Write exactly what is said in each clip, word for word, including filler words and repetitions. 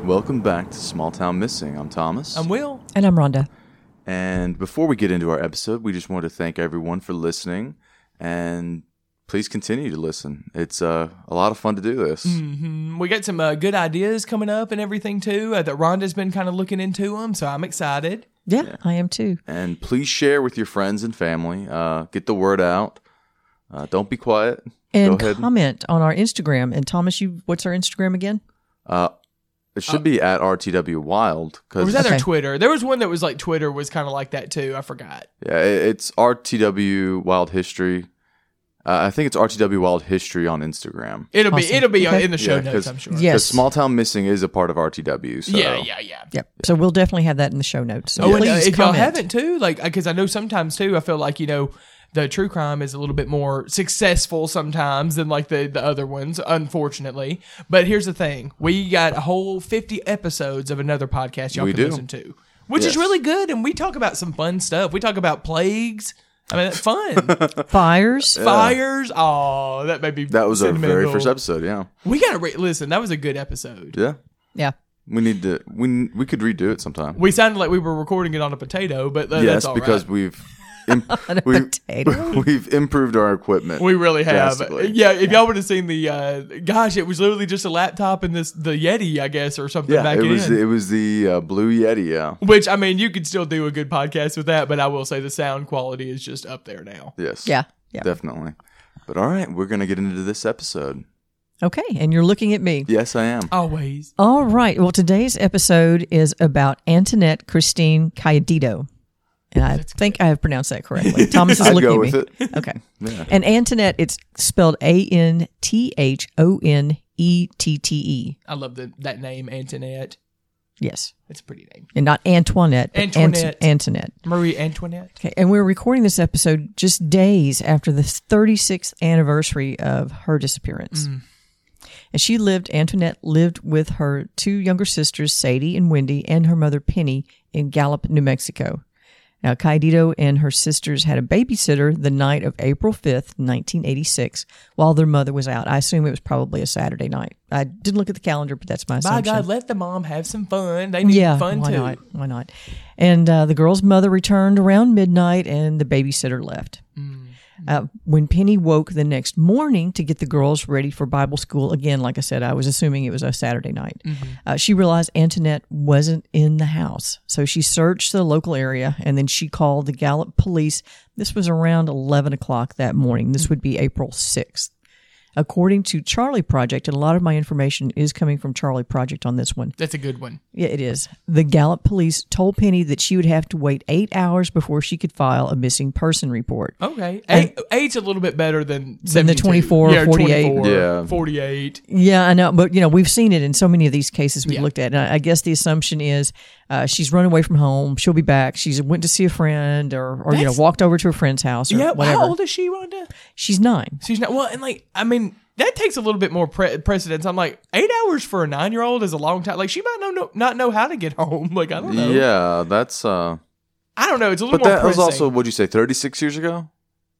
welcome back to Small Town Missing. I'm Thomas. I'm Will. And I'm Rhonda. And before we get into our episode, we just want to thank everyone for listening. And please continue to listen. It's uh, a lot of fun to do this. Mm-hmm. We got some uh, good ideas coming up and everything, too, uh, that Rhonda's been kind of looking into them, so I'm excited. Yeah, Yeah. I am too. And please share with your friends and family. Uh, get the word out. Uh, don't be quiet. And Go ahead. comment on our Instagram. And Thomas, you what's our Instagram again? Uh, it should be at R T W Wild. Or was that Okay. their Twitter? There was one that was like Twitter was kind of like that, too. I forgot. Yeah, it- it's R T W Wild History. Uh, I think it's R T W Wild History on Instagram. It'll be Awesome. it'll be Okay. in the show Yeah, notes, 'cause- I'm sure. Yeah. Because Yes. Small Town Missing is a part of R T W. So. Yeah, yeah, yeah. Yep. So we'll definitely have that in the show notes. So Oh, and uh, please if y'all comment. haven't too, like, because I know sometimes too, I feel like, you know, the true crime is a little bit more successful sometimes than like the, the other ones, unfortunately. But here's the thing: we got a whole fifty episodes of another podcast y'all We can do. listen to, which Yes. is really good. And we talk about some fun stuff. We talk about plagues. I mean, that's fun. Fires. Fires. Oh, that made me. That was our very sentimental. first episode, yeah. We gotta re- listen. That was a good episode. Yeah. Yeah. We need to, we we could redo it sometime. We sounded like we were recording it on a potato, but uh, yes, that's all because right. we've im- On a we, potato. we've improved our equipment. We really have. drastically. Yeah, if y'all would have seen the, uh, gosh, it was literally just a laptop and this the Yeti, I guess, or something yeah, back it in. was it was the uh, Blue Yeti, yeah. Which, I mean, you could still do a good podcast with that, but I will say the sound quality is just up there now. Yes. Yeah. Yeah. Definitely. But all right, we're going to get into this episode. Okay. And you're looking at me. Yes, I am. Always. All right. Well, today's episode is about Antoinette Christine Cayetano. And I think I have pronounced that correctly. Thomas is I'd looking go at with me. it. Okay. Yeah. And Antoinette, it's spelled A N T H O N E T T E. I love the, that name, Antoinette. Yes. It's a pretty name. And not Antoinette, but Antoinette. Ant- Antoinette. Marie Antoinette. Okay. And we're recording this episode just days after the thirty-sixth anniversary of her disappearance. Mm. And she lived, Antoinette lived with her two younger sisters, Sadie and Wendy, and her mother, Penny, in Gallup, New Mexico. Now, Cayetano and her sisters had a babysitter the night of April fifth, nineteen eighty-six, while their mother was out. I assume it was probably a Saturday night. I didn't look at the calendar, but that's my By assumption. God, let the mom have some fun. They need yeah, fun why too. not? Why not? And uh, the girl's mother returned around midnight, and the babysitter left. Mm. Uh, when Penny woke the next morning to get the girls ready for Bible school, again, like I said, I was assuming it was a Saturday night, Mm-hmm. uh, she realized Antoinette wasn't in the house. So she searched the local area, and then she called the Gallup police. This was around eleven o'clock that morning. This would be April sixth. According to Charlie Project, and a lot of my information is coming from Charlie Project on this one. That's a good one. Yeah, it is. The Gallup police told Penny that she would have to wait eight hours before she could file a missing person report. Okay. Eight, eight's a little bit better than Than the seventy-two. twenty-four, yeah, forty-eight. twenty-four, Yeah. forty-eight. Yeah, I know, but you know, we've seen it in so many of these cases we've Yeah. looked at. And I I guess the assumption is uh, she's run away from home. She'll be back. She's went to see a friend, or, or you know, That's- walked over to a friend's house, or Yeah, whatever. how old is she, Rhonda? She's nine. She's not, well, and like, I mean, that takes a little bit more pre- precedence. I'm like, eight hours for a nine year old is a long time. Like, she might know, no, not know how to get home. Like, I don't know. Yeah, that's uh I don't know. It's a little but more that was pressing. also what'd you say, thirty-six years ago?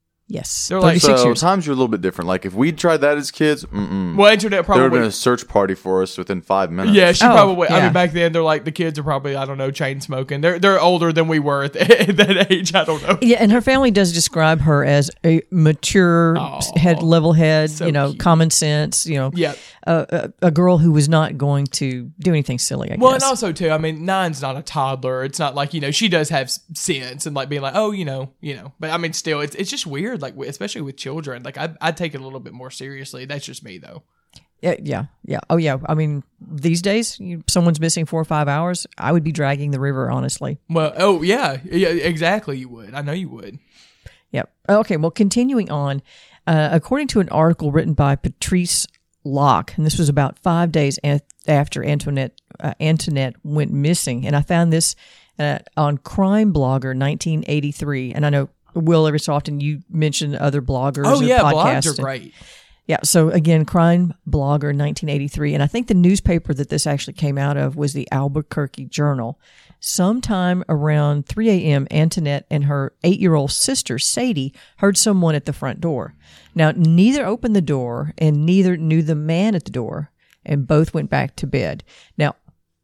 Yes, They're like- thirty-six So years. times are a little bit different. Like if we tried that as kids, mm-mm. Well, internet there would have been probably. a search party for us within five minutes. Yeah, she Oh, probably. I yeah. mean, back then they're like the kids are probably I don't know chain smoking. They're they're older than we were at, the, at that age. I don't know. Yeah, and her family does describe her as a mature, Aw, head, level head, so you know, cute. common sense, you know, Yeah. a, a, a girl who was not going to do anything silly, I Well, guess. and also too, I mean, nine's not a toddler. It's not like you know she does have s- sense and like being like, oh, you know, you know. But I mean, still, it's it's just weird, like w- especially with children. Like I I take it a little bit more seriously. That's just me though. Yeah, yeah, yeah. Oh, yeah. I mean, these days, you, someone's missing four or five hours. I would be dragging the river, honestly. Well, oh yeah, yeah, exactly. You would. I know you would. Yep. Okay. Well, continuing on, uh, according to an article written by Patrice Locke, and this was about five days a- after Antoinette uh, Antoinette went missing, and I found this uh, on Crime Blogger nineteen eighty-three, and I know Will, every so often you mention other bloggers. Oh or yeah, podcasts blogs are and- great. Yeah. So again, Crime Blogger nineteen eighty-three. And I think the newspaper that this actually came out of was the Albuquerque Journal. Sometime around three a.m., Antoinette and her eight-year-old sister, Sadie, heard someone at the front door. Now, neither opened the door and neither knew the man at the door, and both went back to bed. Now,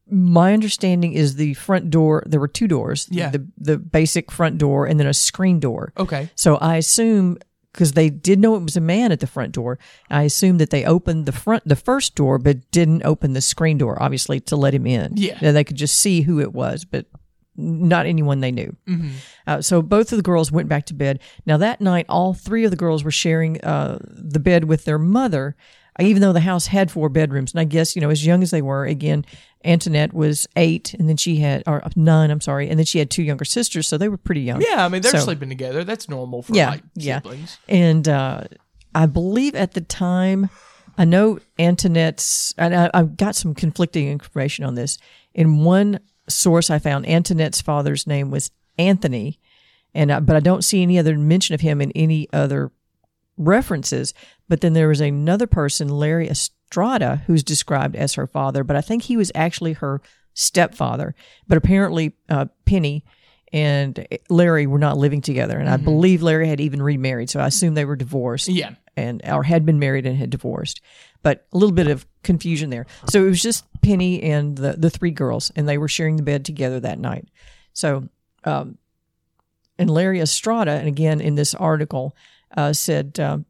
my understanding is the front door, there were two doors. Yeah. The, the basic front door and then a screen door. Okay. So I assume, because they did know it was a man at the front door, I assume that they opened the front, the first door, but didn't open the screen door, obviously, to let him in. Yeah. And they could just see who it was, but not anyone they knew. Mm-hmm. Uh, so both of the girls went back to bed. Now that night, all three of the girls were sharing uh, the bed with their mother, even though the house had four bedrooms. And I guess, you know, as young as they were, again, Antoinette was eight, and then she had, or nine, I'm sorry, and then she had two younger sisters, so they were pretty young. Yeah, I mean, they're So- sleeping together. That's normal for Yeah, like yeah. siblings. And uh, I believe at the time, I know Antoinette's, and I, I've got some conflicting information on this. In one source I found, Antoinette's father's name was Anthony, and I, but I don't see any other mention of him in any other references. But then there was another person, Larry Estrada, who's described as her father, but I think he was actually her stepfather. But apparently uh, Penny and Larry were not living together, and I believe Larry had even remarried, so I assume they were divorced. Yeah. And or had been married and had divorced, but a little bit of confusion there. So it was just Penny and the the three girls, and they were sharing the bed together that night. So, um, and Larry Estrada, and again in this article, uh, said um,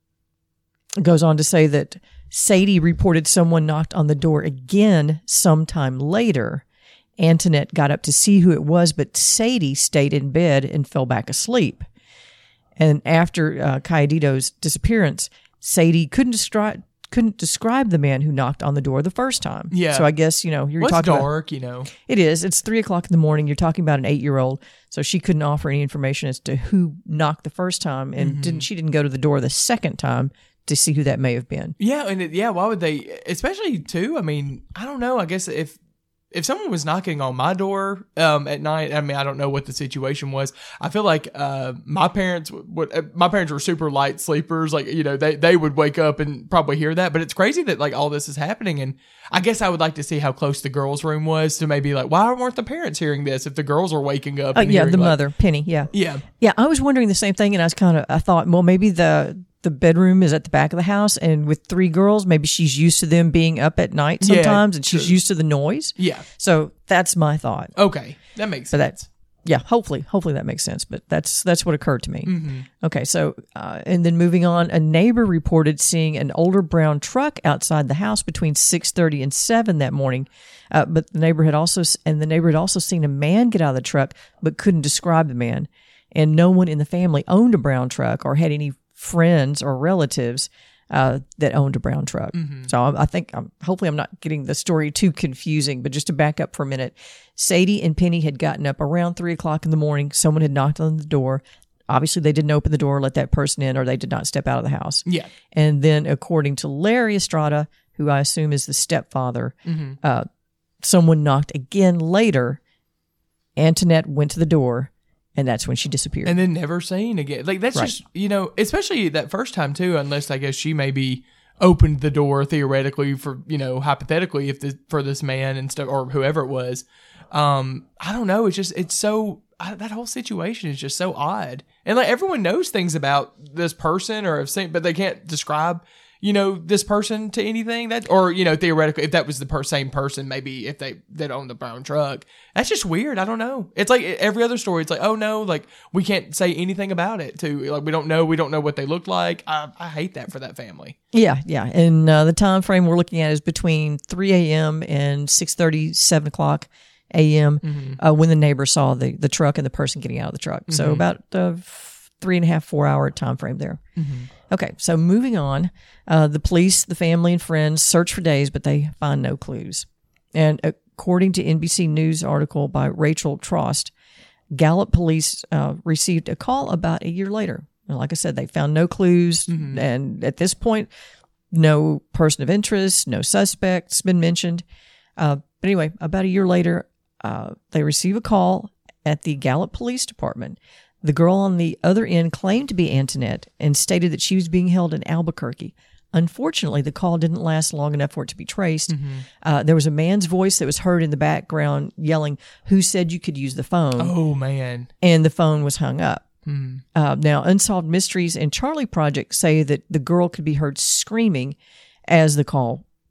goes on to say that Sadie reported someone knocked on the door again sometime later. Antoinette got up to see who it was, but Sadie stayed in bed and fell back asleep. And after uh, Cayetito's disappearance, Sadie couldn't describe couldn't describe the man who knocked on the door the first time. Yeah. So I guess, you know, you're Well, it's talking about, dark, you know. it is. It's three o'clock in the morning. You're talking about an eight-year-old, so she couldn't offer any information as to who knocked the first time, and Mm-hmm. didn't she didn't go to the door the second time to see who that may have been. Yeah, and it, yeah, why would they? Especially too. I mean, I don't know. I guess if if someone was knocking on my door um, at night, I mean, I don't know what the situation was. I feel like uh, my parents would. Uh, my parents were super light sleepers. Like, you know, they they would wake up and probably hear that. But it's crazy that like all this is happening. And I guess I would like to see how close the girls' room was to maybe like, why weren't the parents hearing this if the girls are waking up? Oh, and yeah, hearing, the like- mother, Penny, yeah. Yeah. Yeah, I was wondering the same thing, and I was kind of, I thought, well, maybe the the bedroom is at the back of the house, and with three girls, maybe she's used to them being up at night Yeah, sometimes, and she's true. used to the noise. Yeah. So that's my thought. Okay, that makes So sense. that's, yeah, hopefully, hopefully that makes sense, but that's that's what occurred to me. Mm-hmm. Okay, so, uh, and then moving on, a neighbor reported seeing an older brown truck outside the house between six thirty and seven that morning, uh, but the neighbor had also, and the neighbor had also seen a man get out of the truck, but couldn't describe the man, and no one in the family owned a brown truck or had any friends or relatives uh, that owned a brown truck. So I, I think, um, hopefully I'm not getting the story too confusing, but just to back up for a minute, Sadie and Penny had gotten up around three o'clock in the morning. Someone had knocked on the door. Obviously, they didn't open the door, let that person in, or they did not step out of the house. Yeah. And then, according to Larry Estrada, who I assume is the stepfather, uh, someone knocked again later. Antoinette went to the door, and that's when she disappeared. And then never seen again. Like, that's Right. just, you know, especially that first time too, unless I guess she maybe opened the door theoretically for, you know, hypothetically, if the, for this man and stuff, or whoever it was. Um, I don't know. It's just, it's so, I, that whole situation is just so odd. And like, everyone knows things about this person or have seen, but they can't describe, you know, this person to anything that, or, you know, theoretically, if that was the per- same person, maybe if they, that owned the brown truck, that's just weird. I don't know. It's like every other story. It's like, oh no, like we can't say anything about it too. Like we don't know, we don't know what they look like. I, I hate that for that family. Yeah, yeah. And uh, the time frame we're looking at is between three a.m. and six thirty, seven o'clock a.m. Mm-hmm. Uh, when the neighbor saw the, the truck and the person getting out of the truck. So Mm-hmm. about uh, three and a half, four hour time frame there. Mm-hmm. Okay, so moving on, uh, the police, the family, and friends search for days, but they find no clues. And according to N B C News article by Rachel Trost, Gallup police uh, received a call about a year later. And like I said, they found no clues, Mm-hmm. and at this point, no person of interest, no suspects been mentioned. Uh, but anyway, about a year later, uh, they receive a call at the Gallup Police Department. The girl on the other end claimed to be Antoinette and stated that she was being held in Albuquerque. Unfortunately, the call didn't last long enough for it to be traced. Uh, there was a man's voice that was heard in the background yelling, "Who said you could use the phone?" Oh man. And the phone was hung up. Uh, now, Unsolved Mysteries and Charlie Project say that the girl could be heard screaming as the call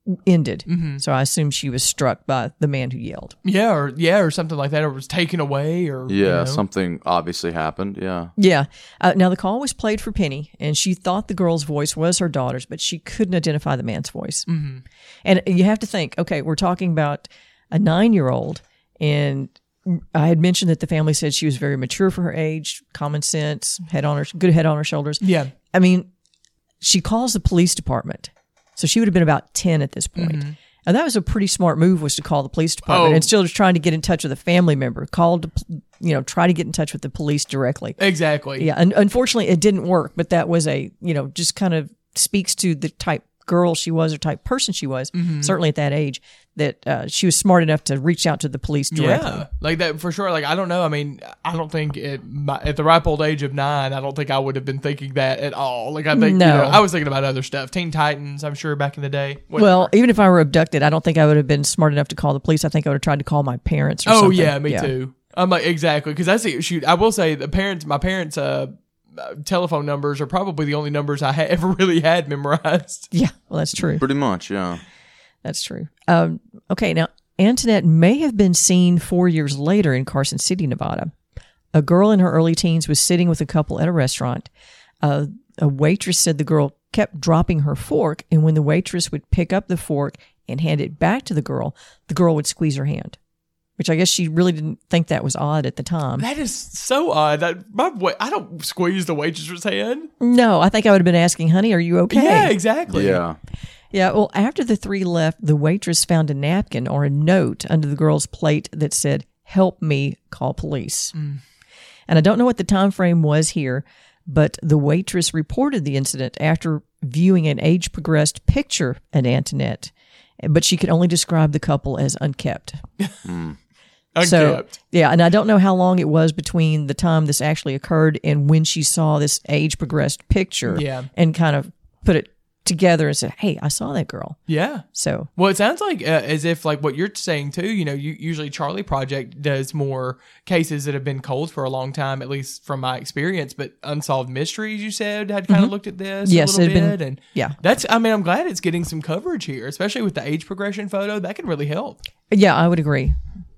ended. So I assume she was struck by the man who yelled. Yeah, or yeah, or something like that, or was taken away, or Yeah, you know. something obviously happened. Yeah. Yeah. Uh, now, the call was played for Penny, and she thought the girl's voice was her daughter's, but she couldn't identify the man's voice. Mm-hmm. And you have to think, okay, we're talking about a nine-year-old, and I had mentioned that the family said she was very mature for her age, common sense, head on her, good head on her shoulders. Yeah. I mean, she calls the police department. So she would have been about ten at this point. Mm-hmm. And that was a pretty smart move, was to call the police department Oh. and still just trying to get in touch with a family member. Called, to, you know, try to get in touch with the police directly. Exactly. Yeah. And unfortunately, it didn't work, but that was a, you know, just kind of speaks to the type girl she was or type person she was, Mm-hmm. certainly at that age, that uh, she was smart enough to reach out to the police directly. Yeah, like that for sure. Like I don't know. I mean, I don't think at my, at the ripe old age of nine, I don't think I would have been thinking that at all. Like I think, No. you know, I was thinking about other stuff. Teen Titans, I'm sure back in the day. Whatever. Well, even if I were abducted, I don't think I would have been smart enough to call the police. I think I would have tried to call my parents or oh something. yeah, me too. I'm like exactly because that's it. Shoot, I will say the parents, my parents' uh, uh, telephone numbers are probably the only numbers I ha- ever really had memorized. Yeah, well, that's true. Pretty much, yeah. That's true. Um, okay, now, Antoinette may have been seen four years later in Carson City, Nevada. A girl in her early teens was sitting with a couple at a restaurant. Uh, a waitress said the girl kept dropping her fork, and when the waitress would pick up the fork and hand it back to the girl, the girl would squeeze her hand, which I guess she really didn't think that was odd at the time. That is so odd. That my wa- I don't squeeze the waitress's hand. No, I think I would have been asking, honey, are you okay? Yeah, exactly. Yeah. Yeah, well, after the three left, the waitress found a napkin or a note under the girl's plate that said, "Help me, call police." Mm. And I don't know what the time frame was here, but the waitress reported the incident after viewing an age-progressed picture at Antoinette, but she could only describe the couple as unkept. Mm. So, Unkept. yeah, and I don't know how long it was between the time this actually occurred and when she saw this age-progressed picture Yeah. and kind of put it together and said, "Hey, I saw that girl." Yeah. So, Well, it sounds like uh, as if like what you're saying too. You know, you, usually Charlie Project does more cases that have been cold for a long time, at least from my experience. But Unsolved Mysteries, you said, had kind of looked at this Yes, a little it had bit, been- and yeah. that's. I mean, I'm glad it's getting some coverage here, especially with the age progression photo. That could really help. yeah, I would agree.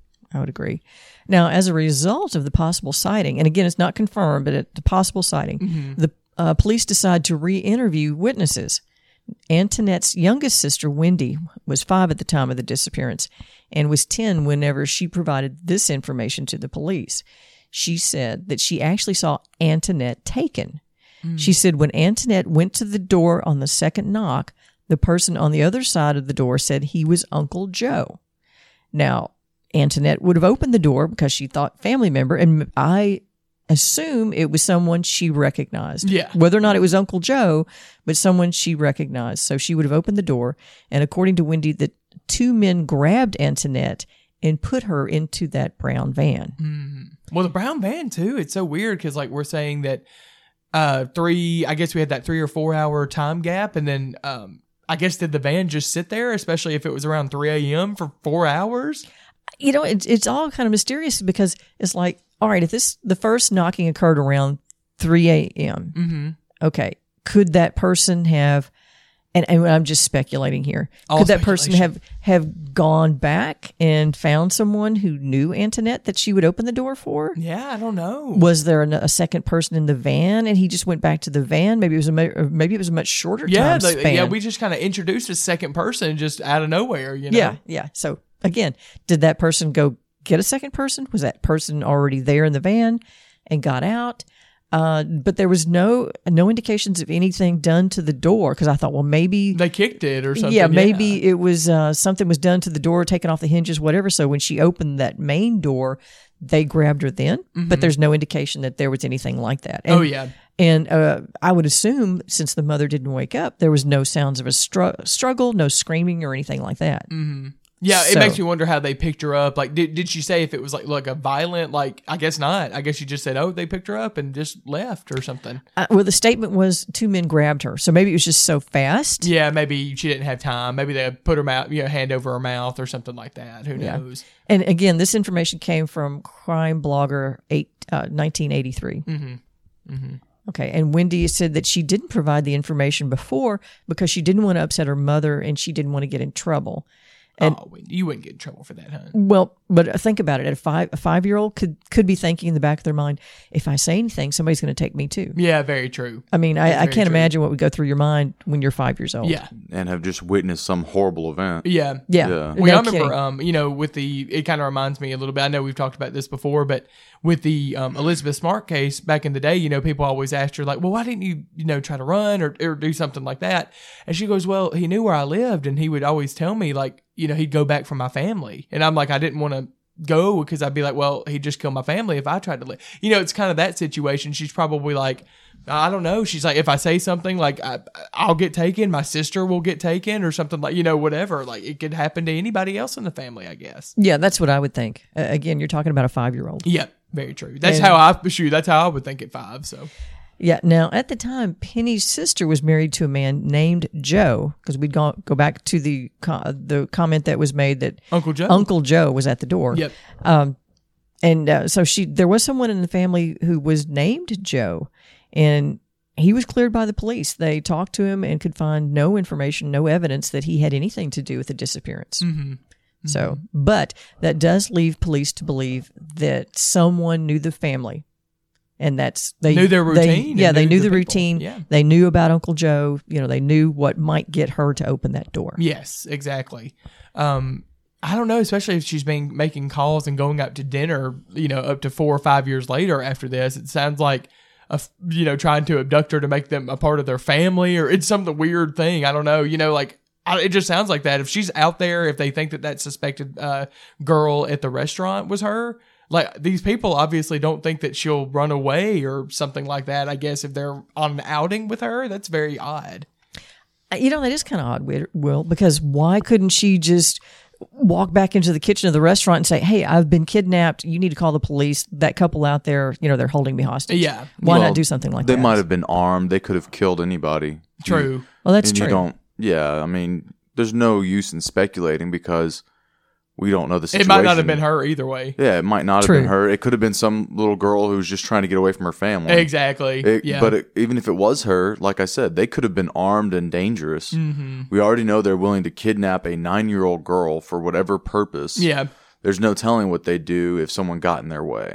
I would agree. Now, as a result of the possible sighting, and again, it's not confirmed, but it's a possible sighting, Mm-hmm. the uh, police decide to re-interview witnesses. Antoinette's youngest sister, Wendy, was five at the time of the disappearance and was ten whenever she provided this information to the police. She said that she actually saw Antoinette taken. Mm. She said when Antoinette went to the door on the second knock, the person on the other side of the door said he was Uncle Joe. Now, Antoinette would have opened the door because she thought family member, and I assume it was someone she recognized. Yeah. Whether or not it was Uncle Joe, but someone she recognized. So she would have opened the door, and according to Wendy, the two men grabbed Antoinette and put her into that brown van. Mm. Well, the brown van too. It's so weird because like we're saying that uh three. I guess we had that three or four hour time gap, and then um I guess did the van just sit there, especially if it was around three a.m. for four hours? You know, it's it's all kind of mysterious because it's like, all right, if this the first knocking occurred around three a.m., Mm-hmm. okay, could that person have, and, and I'm just speculating here, All could that person speculation. have have gone back and found someone who knew Antoinette that she would open the door for? Yeah, I don't know. Was there an, a second person in the van and he just went back to the van? Maybe it was a ma- or maybe it was a much shorter Yeah, time the, span. yeah. We just kind of introduced a second person just out of nowhere. You know. Yeah, yeah. So again, did that person go get a second person? Was that person already there in the van and got out? Uh, but there was no no indications of anything done to the door because I thought, well, maybe They kicked it or something. yeah, maybe it was uh, something was done to the door, taken off the hinges, whatever. So when she opened that main door, they grabbed her then. But there's no indication that there was anything like that. And, Oh yeah. And uh, I would assume since the mother didn't wake up, there was no sounds of a str- struggle, no screaming or anything like that. Mm-hmm. Yeah, it So- makes me wonder how they picked her up. Like, did did she say if it was like like a violent? Like, I guess not. I guess she just said, "Oh, they picked her up and just left" or something. Uh, well, the statement was two men grabbed her, so maybe it was just so fast. Yeah, maybe she didn't have time. Maybe they put her mouth, you know, hand over her mouth or something like that. Who Yeah. knows? And again, this information came from Crime Blogger eight, uh, nineteen eighty-three. Mm-hmm. Mm-hmm. Okay. And Wendy said that she didn't provide the information before because she didn't want to upset her mother and she didn't want to get in trouble. And, oh, you wouldn't get in trouble for that, huh? Well, but think about it. A five a five year old could could be thinking in the back of their mind, if I say anything, somebody's going to take me too. Yeah, very true. I mean, I, I can't true. imagine what would go through your mind when you're five years old. Yeah, and have just witnessed some horrible event. yeah, yeah. Yeah. Well, No I remember, kidding. um, you know, with the, it kind of reminds me a little bit. I know we've talked about this before, but with the um, Elizabeth Smart case back in the day, you know, people always asked her like, "Well, why didn't you, you know, try to run or, or do something like that?" And she goes, "Well, he knew where I lived, and he would always tell me like, you know, he'd go back for my family." And I'm like, I didn't want to go because I'd be like, well, he'd just kill my family if I tried to live. You know, it's kind of that situation. She's probably like, I don't know. She's like, if I say something, like I, I'll get taken, my sister will get taken, or something like, you know, whatever. Like it could happen to anybody else in the family, I guess. Yeah, that's what I would think. Uh, again, you're talking about a five year old. Yeah, very true. That's And- how I shoot. That's how I would think at five. So Yeah. Now, at the time, Penny's sister was married to a man named Joe, because we'd go, go back to the co- the comment that was made that Uncle Joe. Uncle Joe was at the door. Yep. Um, and uh, so she, there was someone in the family who was named Joe, and he was cleared by the police. They talked to him and could find no information, no evidence that he had anything to do with the disappearance. Mm-hmm. So, but that does leave police to believe that someone knew the family. And that's they Knew their they- routine yeah, and they knew knew the the, people. routine. Yeah. They knew about Uncle Joe. You know, they knew what might get her to open that door. Yes, exactly. Um, I don't know, especially if she's been making calls and going out to dinner, you know, up to four or five years later after this. It sounds like, a, f- you know, trying to abduct her to make them a part of their family, or it's some weird thing. I don't know. You know, like, I, it just sounds like that. If she's out there, if they think that that suspected uh, girl at the restaurant was her, like, these people obviously don't think that she'll run away or something like that. I guess if they're on an outing with her, that's very odd. You know, that is kind of odd, Wi- Will, because why couldn't she just walk back into the kitchen of the restaurant and say, "Hey, I've been kidnapped. You need to call the police. That couple out there, you know, they're holding me hostage." Yeah. Why Well, not do something like They that? might have been armed. They could have killed anybody. True. Well, that's and true. you don't. Yeah, I mean, there's no use in speculating because we don't know the situation. It might not have been her either way. Yeah, it might not True. have been her. It could have been some little girl who was just trying to get away from her family. Exactly. It- yeah. But it, even if it was her, like I said, they could have been armed and dangerous. Mm-hmm. We already know they're willing to kidnap a nine-year-old girl for whatever purpose. yeah. There's no telling what they'd do if someone got in their way.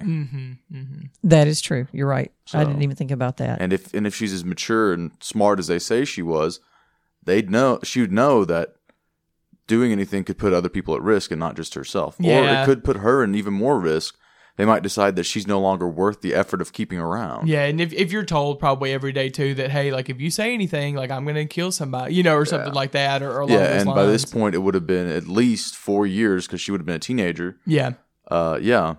Mm. That is true. You're right. I So- didn't even think about that. And if and if she's as mature and smart as they say she was, they'd know she would know that doing anything could put other people at risk and not just herself. Or Yeah. it could put her in even more risk. They might decide that she's no longer worth the effort of keeping around. Yeah, and if, if you're told probably every day too that, hey, like if you say anything, like I'm gonna kill somebody, you know, or something like that, or, or along Yeah, those and lines. by this point, it would have been at least four years because she would have been a teenager. yeah, Uh, yeah,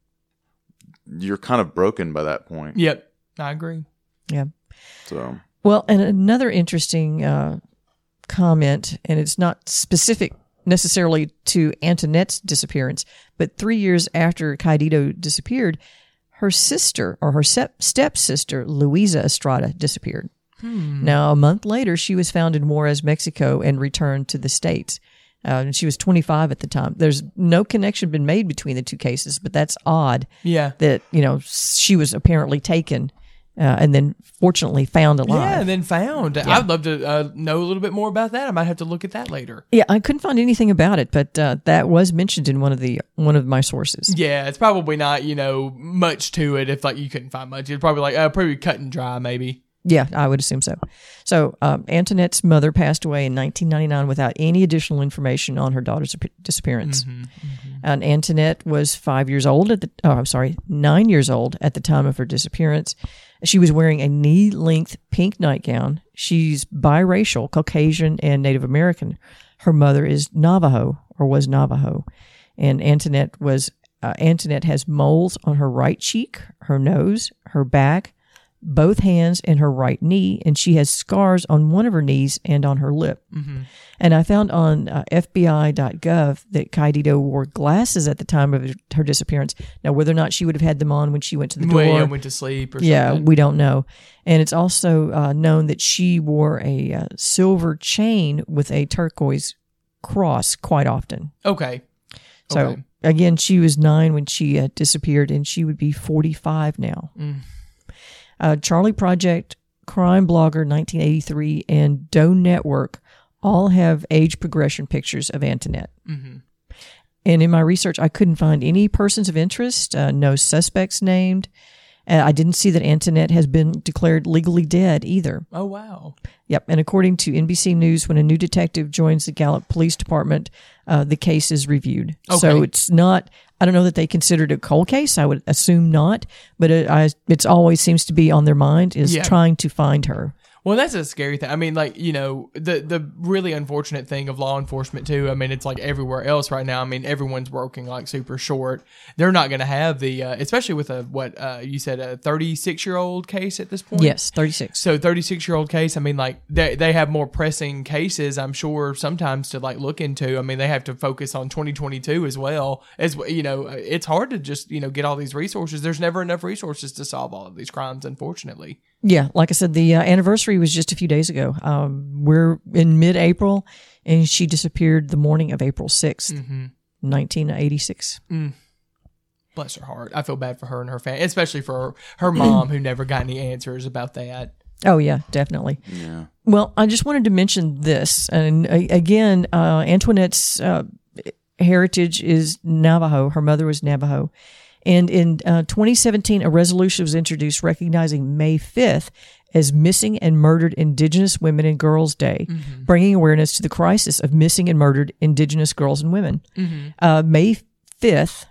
you're kind of broken by that point. yep, I agree. Yeah. So Well, and another interesting uh, comment, and it's not specific necessarily to Antoinette's disappearance, but three years after Caidito disappeared, her sister or her step stepsister, Luisa Estrada, disappeared. Now, a month later, she was found in Juarez, Mexico, and returned to the States. Uh, and she was twenty-five at the time. There's no connection been made between the two cases, but that's odd Yeah, that, you know, she was apparently taken uh, and then fortunately found alive. yeah, and then found. I'd love to uh, know a little bit more about that. I might have to look at that later. Yeah, I couldn't find anything about it, but uh, that was mentioned in one of the one of my sources. Yeah, it's probably not, you know, much to it. If like you couldn't find much, it's probably like uh, pretty cut and dry, maybe. Yeah, I would assume so. So um, Antoinette's mother passed away in nineteen ninety-nine without any additional information on her daughter's ap- disappearance. And Antoinette was five years old at the oh, I'm sorry, nine years old at the time of her disappearance. She was wearing a knee-length pink nightgown. She's biracial, Caucasian and Native American. Her mother is Navajo or was Navajo, and Antoinette was uh, Antoinette has moles on her right cheek, her nose, her back, both hands, and her right knee, and she has scars on one of her knees and on her lip. Mm-hmm. And I found on uh, F B I dot gov that Caidito wore glasses at the time of her disappearance. Now, whether or not she would have had them on when she went to the door, Well, yeah, went to sleep or yeah, something. we don't know. And it's also uh, known that she wore a uh, silver chain with a turquoise cross quite often. Okay. So Okay. again, she was nine when she uh, disappeared, and she would be forty-five now. Mm. Uh, Charlie Project, Crime Blogger nineteen eighty-three, and Doe Network all have age progression pictures of Antoinette. Mm-hmm. And in my research, I couldn't find any persons of interest, uh, no suspects named. Uh, I didn't see that Antoinette has been declared legally dead either. Oh, wow. Yep. And according to N B C News, when a new detective joins the Gallup Police Department, uh, the case is reviewed. Okay. So it's not, I don't know that they considered it a cold case. I would assume not. But it I, it's always seems to be on their mind is Yeah. trying to find her. Well, that's a scary thing. I mean, like, you know, the the really unfortunate thing of law enforcement, too, I mean, it's like everywhere else right now. I mean, everyone's working like super short. They're not going to have the, uh, especially with a, what, uh, you said, a thirty-six-year-old case at this point? Yes, thirty-six. So thirty-six-year-old case, I mean, like, they they have more pressing cases, I'm sure, sometimes to, like, look into. I mean, they have to focus on twenty twenty-two as well. As, you know, it's hard to just, you know, get all these resources. There's never enough resources to solve all of these crimes, unfortunately. Yeah, like I said, the uh, anniversary was just a few days ago. Um, we're in mid-April, and she disappeared the morning of April sixth, Mm-hmm. nineteen eighty-six. Mm. Bless her heart. I feel bad for her and her family, especially for her, her mom, who never got any answers about that. Oh, yeah, definitely. Yeah. Well, I just wanted to mention this. And uh, again, uh, Antoinette's uh, heritage is Navajo. Her mother was Navajo. And in uh, twenty seventeen, a resolution was introduced recognizing May fifth as Missing and Murdered Indigenous Women and Girls Day, Mm-hmm. bringing awareness to the crisis of missing and murdered Indigenous girls and women. Mm-hmm. Uh, May fifth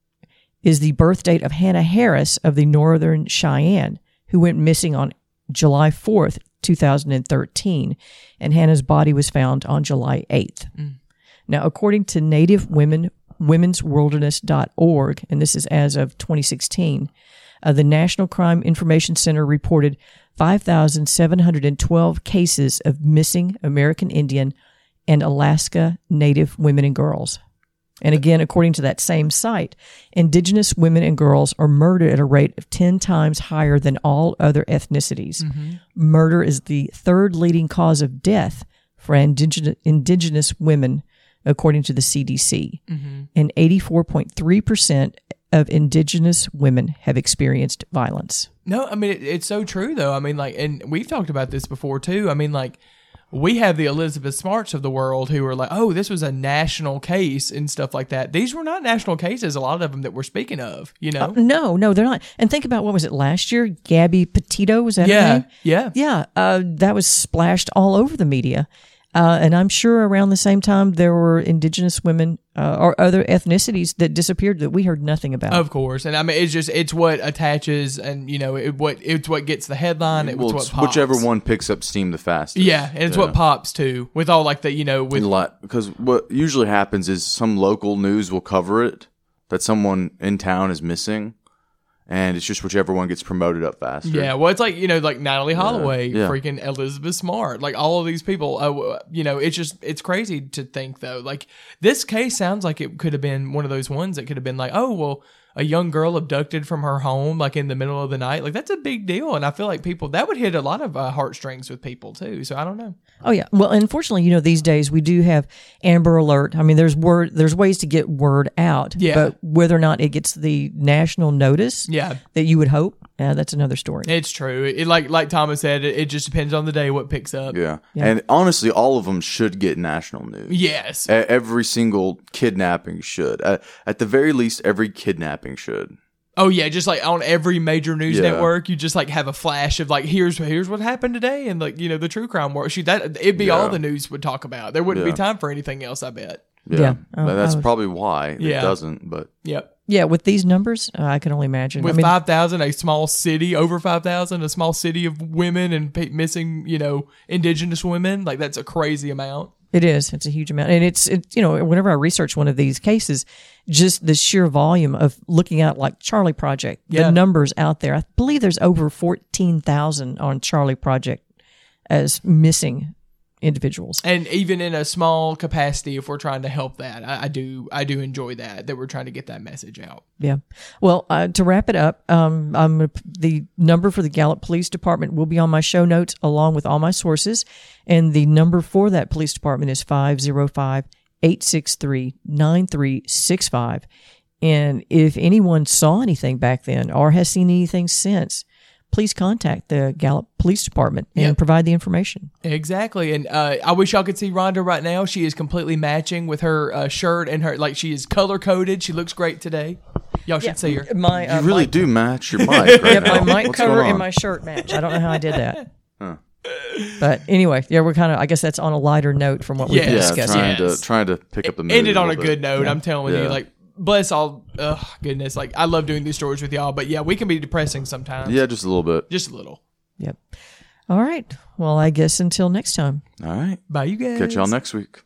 is the birth date of Hannah Harris of the Northern Cheyenne, who went missing on July fourth, two thousand thirteen, and Hannah's body was found on July eighth. Mm. Now, according to Native Women, women's wilderness dot org, and this is as of twenty sixteen, uh, the National Crime Information Center reported five thousand seven hundred twelve cases of missing American Indian and Alaska Native women and girls. And again, according to that same site, Indigenous women and girls are murdered at a rate of ten times higher than all other ethnicities. Mm-hmm. Murder is the third leading cause of death for indigenous, indigenous women, according to the C D C. Mm-hmm. And eighty-four point three percent of Indigenous women have experienced violence. No, I mean, it, it's so true, though. I mean, like, and we've talked about this before, too. I mean, like, we have the Elizabeth Smarts of the world who are like, oh, this was a national case and stuff like that. These were not national cases, a lot of them that we're speaking of, you know? Uh, no, no, they're not. And think about, what was it, last year? Gabby Petito, was that her yeah, name? yeah. Yeah, uh, that was splashed all over the media. Uh, and I'm sure around the same time there were Indigenous women uh, or other ethnicities that disappeared that we heard nothing about. Of course, and I mean, it's just it's what attaches, and you know, it, what it's what gets the headline. It's Well, what it's pops. whichever one picks up steam the fastest. Yeah, and it's Yeah. what pops too. With all like the you know with a lot, because what usually happens is some local news will cover it that someone in town is missing, and it's just whichever one gets promoted up faster. yeah, well, it's like you know like Natalie Holloway, yeah. freaking Elizabeth Smart, like all of these people. Uh, you know, it's just it's crazy to think though. Like this case sounds like it could have been one of those ones that could have been like, oh well, a young girl abducted from her home like in the middle of the night. Like that's a big deal, and I feel like people that would hit a lot of uh, heartstrings with people too. So I don't know. Oh yeah. Well, unfortunately, you know, these days we do have Amber Alert. I mean, there's word, there's ways to get word out. Yeah. But whether or not it gets the national notice Yeah. that you would hope, uh, that's another story. It's true. It, like like Thomas said, it, it just depends on the day what picks up. yeah, Yeah. And honestly, all of them should get national news. Yes. E- Every single kidnapping should. At, at the very least, every kidnapping should. Oh yeah, just like on every major news Yeah. network, you just like have a flash of like here's here's what happened today, and like you know the true crime world. Shoot, that it'd be Yeah. all the news would talk about. There wouldn't Yeah. be time for anything else. I bet. Yeah, Yeah. Oh, But that's I was- probably why Yeah. it doesn't. But Yep. Yeah. With these numbers, uh, I can only imagine. With I mean, five thousand, a small city over five thousand, a small city of women and pe- missing, you know, indigenous women, like that's a crazy amount. it is. It's a huge amount. And it's, it, you know, whenever I research one of these cases, just the sheer volume of looking at like Charlie Project, Yeah. the numbers out there. I believe there's over fourteen thousand on Charlie Project as missing individuals. And even in a small capacity, if we're trying to help that, I, I do I do enjoy that that we're trying to get that message out. Yeah. Well, uh, to wrap it up, um, I'm gonna, p- the number for the Gallup Police Department will be on my show notes along with all my sources. And the number for that police department is five oh five, eight six three, nine three six five. And if anyone saw anything back then or has seen anything since, please contact the Gallup Police Department and Yep. provide the information. Exactly, and uh, I wish y'all could see Rhonda right now. She is completely matching with her uh, shirt and her like she is color coded. She looks great today. Y'all should see her. My uh, You really mic, do match your mic right yeah, now. my mic What's cover going and on? my shirt match. I don't know how I did that. But anyway, yeah, we're kind of. I guess that's on a lighter note from what we've been Yes. Yeah, discussing. trying Yes. to trying to pick up the mood. Ended on a little good bit. note. I'm telling you, Yeah. like bless all. Oh goodness, like I love doing these stories with y'all, but yeah, we can be depressing sometimes. Yeah, just a little bit. just a little. Yep. All right. Well, I guess until next time. All right. Bye, you guys. Catch y'all next week.